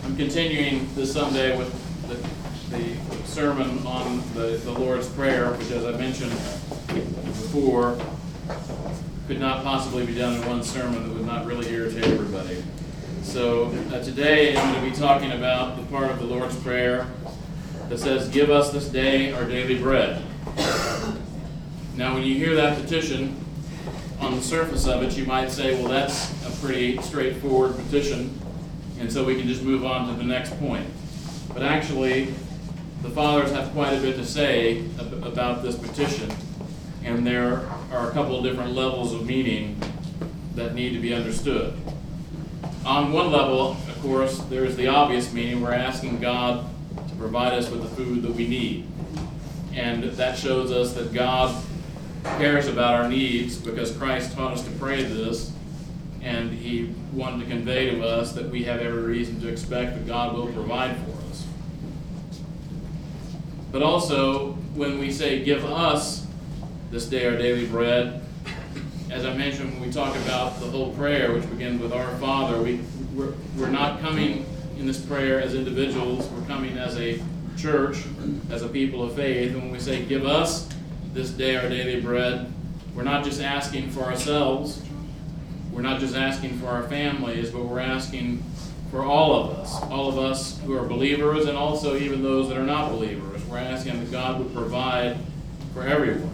I'm continuing this Sunday with the sermon on the Lord's Prayer, which, as I mentioned before, could not possibly be done in one sermon that would not really irritate everybody. So today I'm going to be talking about the part of the Lord's Prayer that says, "Give us this day our daily bread." Now, when you hear that petition, on the surface of it, you might say, well, that's a pretty straightforward petition, and so we can just move on to the next point. But actually, the fathers have quite a bit to say about this petition, and there are a couple of different levels of meaning that need to be understood. On one level, of course, there is the obvious meaning. We're asking God to provide us with the food that we need. And that shows us that God cares about our needs, because Christ taught us to pray this, and he wanted to convey to us that we have every reason to expect that God will provide for us. But also, when we say, "Give us this day our daily bread," as I mentioned, when we talk about the whole prayer, which begins with Our Father, we're not coming in this prayer as individuals. We're coming as a church, as a people of faith. And when we say, "Give us this day our daily bread," we're not just asking for ourselves. We're not just asking for our families, but we're asking for all of us who are believers, and also even those that are not believers. We're asking that God would provide for everyone.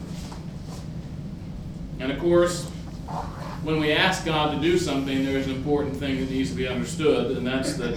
And of course, when we ask God to do something, there's an important thing that needs to be understood, and that's that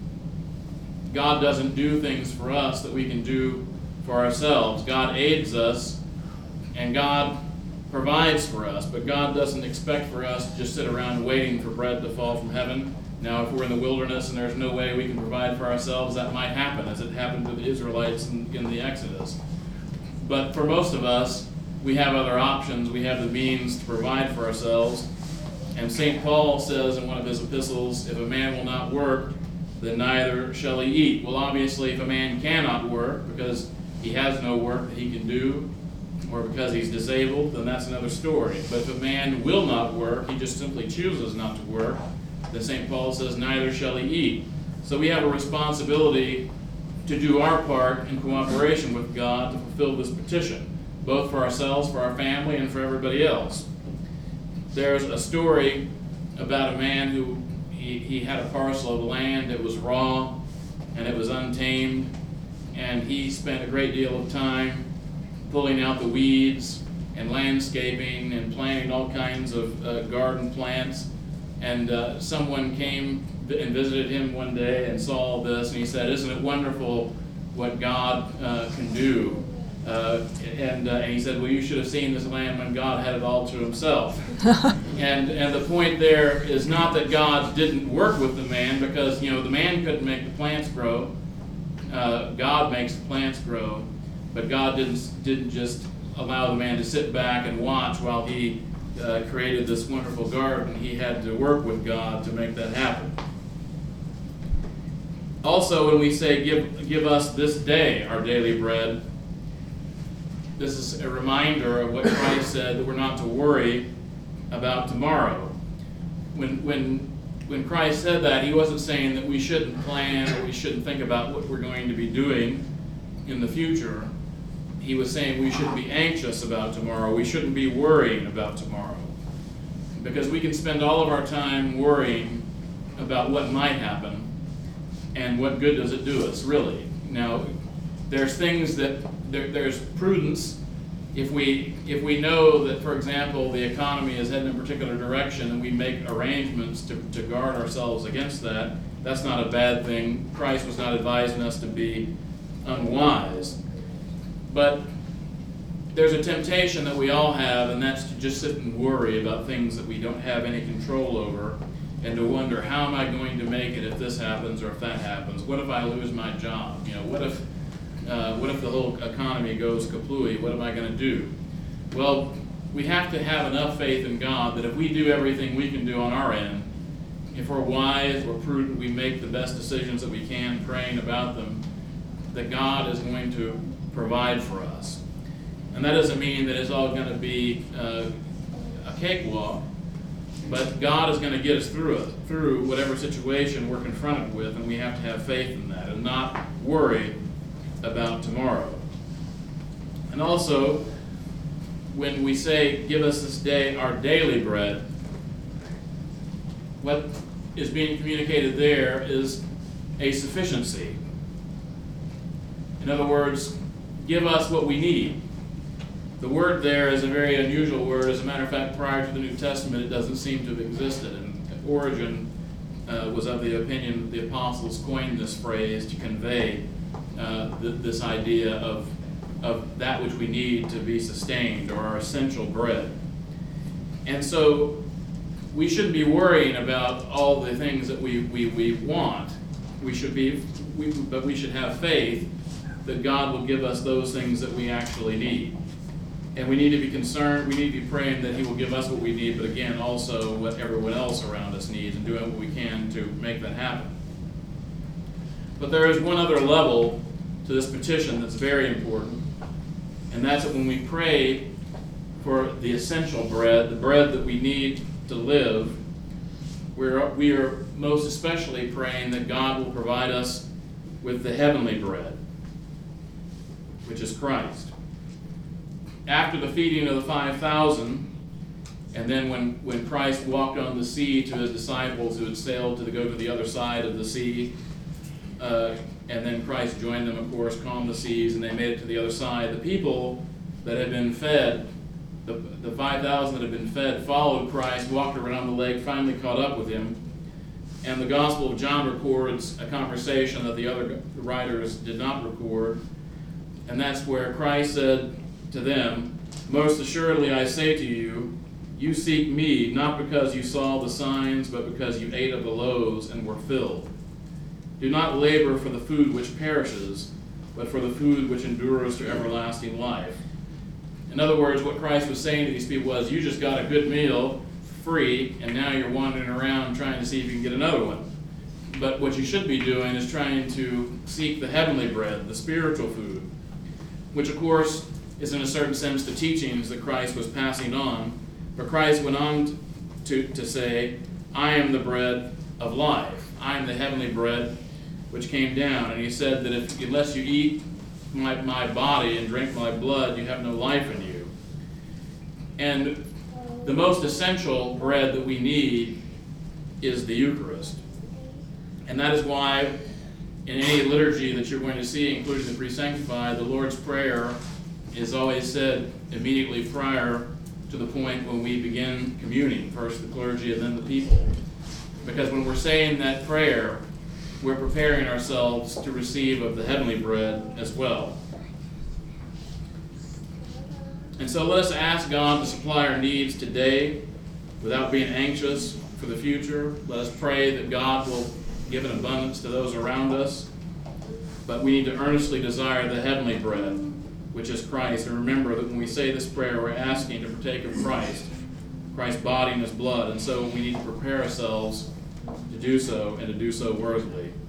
God doesn't do things for us that we can do for ourselves. God aids us, and God provides for us, but God doesn't expect for us to just sit around waiting for bread to fall from heaven. Now, if we're in the wilderness and there's no way we can provide for ourselves, that might happen, as it happened to the Israelites in the Exodus. But for most of us, we have other options. We have the means to provide for ourselves. And St. Paul says in one of his epistles, "If a man will not work, then neither shall he eat." Well, obviously, if a man cannot work because he has no work that he can do, or because he's disabled, then that's another story. But if a man will not work, he just simply chooses not to work, then St. Paul says, "Neither shall he eat." So we have a responsibility to do our part in cooperation with God to fulfill this petition, both for ourselves, for our family, and for everybody else. There's a story about a man who he had a parcel of land that was raw and it was untamed, and he spent a great deal of time pulling out the weeds and landscaping and planting all kinds of garden plants. And someone came and visited him one day and saw all this, and he said, "Isn't it wonderful what God can do?" And he said, "Well, you should have seen this land when God had it all to himself." And the point there is not that God didn't work with the man, because the man couldn't make the plants grow. God makes the plants grow, but God didn't just allow the man to sit back and watch while he created this wonderful garden. He had to work with God to make that happen. Also, when we say, give us this day our daily bread, this is a reminder of what Christ said, that we're not to worry about tomorrow. When Christ said that, he wasn't saying that we shouldn't plan or we shouldn't think about what we're going to be doing in the future. He was saying we shouldn't be anxious about tomorrow. We shouldn't be worrying about tomorrow. Because we can spend all of our time worrying about what might happen, and what good does it do us, really? Now, there's things that there's prudence. If we know that, for example, the economy is heading in a particular direction, and we make arrangements to guard ourselves against that, that's not a bad thing. Christ was not advising us to be unwise. But there's a temptation that we all have, and that's to just sit and worry about things that we don't have any control over, and to wonder, how am I going to make it if this happens or if that happens? What if I lose my job? What if the whole economy goes kaplooey? What am I going to do? Well, we have to have enough faith in God that if we do everything we can do on our end, if we're wise, we're prudent, we make the best decisions that we can, praying about them, that God is going to provide for us. And that doesn't mean that it's all going to be a cakewalk, But God is going to get us through whatever situation we're confronted with, and we have to have faith in that and not worry about tomorrow. And also, when we say, give us this day our daily bread, what is being communicated there is a sufficiency. In other words, give us what we need. The word there is a very unusual word. As a matter of fact, prior to the New Testament, it doesn't seem to have existed. And Origen was of the opinion that the apostles coined this phrase to convey this idea of that which we need to be sustained, or our essential bread. And so we shouldn't be worrying about all the things that we want. But we should have faith that God will give us those things that we actually need. And we need to be concerned, we need to be praying that He will give us what we need, but again, also what everyone else around us needs, and doing what we can to make that happen. But there is one other level to this petition that's very important, and that's that when we pray for the essential bread, the bread that we need to live, we are most especially praying that God will provide us with the heavenly bread, which is Christ. After the feeding of the 5,000, and then when Christ walked on the sea to His disciples who had sailed to go to the other side of the sea, and then Christ joined them, of course, calmed the seas, and they made it to the other side. The people that had been fed, the 5,000 that had been fed, followed Christ, walked around the lake, finally caught up with Him. And the Gospel of John records a conversation that the other writers did not record, and that's where Christ said to them, "Most assuredly I say to you, you seek me, not because you saw the signs, but because you ate of the loaves and were filled. Do not labor for the food which perishes, but for the food which endures to everlasting life." In other words, what Christ was saying to these people was, you just got a good meal free, and now you're wandering around trying to see if you can get another one. But what you should be doing is trying to seek the heavenly bread, the spiritual food, which of course is in a certain sense the teachings that Christ was passing on. But Christ went on to say, I am the bread of life. I am the heavenly bread which came down. And He said that unless you eat my body and drink my blood, you have no life in you. And the most essential bread that we need is the Eucharist. And that is why in any liturgy that you're going to see, including the pre-sanctified, the Lord's Prayer is always said immediately prior to the point when we begin communing, first the clergy and then the people. Because when we're saying that prayer, we're preparing ourselves to receive of the heavenly bread as well. And so let us ask God to supply our needs today without being anxious for the future. Let us pray that God will give an abundance to those around us. But we need to earnestly desire the heavenly bread, which is Christ. And remember that when we say this prayer, we're asking to partake of Christ's body and His blood. And so we need to prepare ourselves to do so, and to do so worthily.